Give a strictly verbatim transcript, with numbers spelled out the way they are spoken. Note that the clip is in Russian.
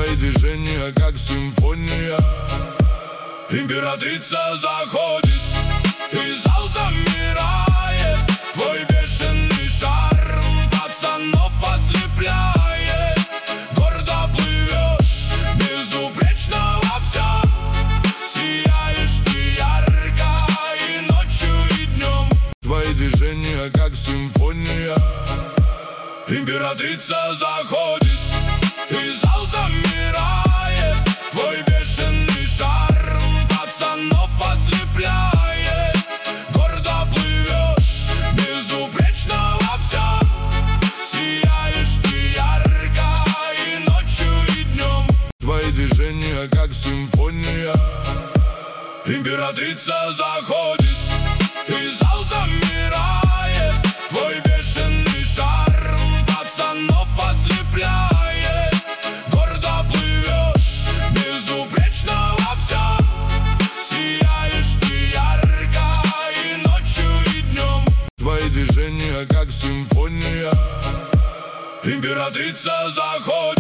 Твои движения как симфония. Императрица заходит, и зал замирает. Твой бешеный шарм пацанов ослепляет. Гордо плывешь, безупречно во всем. Сияешь ты ярко и ночью, и днем. Твои движения как симфония. Императрица заходит, и зал замирает. Твой бешеный шарм пацанов ослепляет. Гордо плывешь, безупречно во всем. Сияешь ты ярко и ночью, и днем. Твои движения как симфония. Императрица заходит, и зал замирает. Твой бешеный шарм пацанов ослепляет. Гордо плывешь, безупречно во всем. Сияешь ты ярко и ночью, и днем. Твои движения как симфония. Императрица заходит.